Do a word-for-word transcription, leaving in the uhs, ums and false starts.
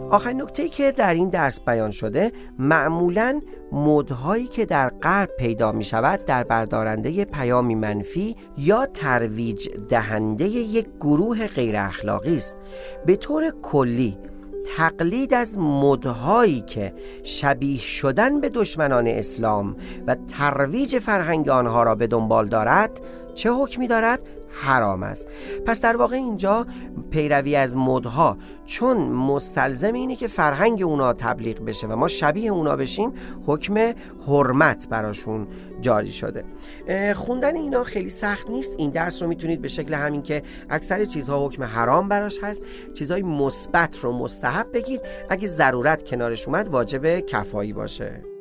آخرین نکته‌ای که در این درس بیان شده، معمولاً مدهایی که در غرب پیدا می شود در بردارنده پیامی منفی یا ترویج دهنده یک گروه غیر اخلاقی است. به طور کلی تقلید از مدهایی که شبیه شدن به دشمنان اسلام و ترویج فرهنگ آنها را به دنبال دارد چه حکمی دارد؟ حرام است. پس در واقع اینجا پیروی از مدها چون مستلزم اینه که فرهنگ اونا تبلیغ بشه و ما شبیه اونا بشیم، حکم حرمت براشون جاری شده. خوندن اینا خیلی سخت نیست. این درس رو میتونید به شکل همین که اکثر چیزها حکم حرام براش هست، چیزهای مثبت رو مستحب بگید، اگه ضرورت کنارش اومد واجب کفایی باشه.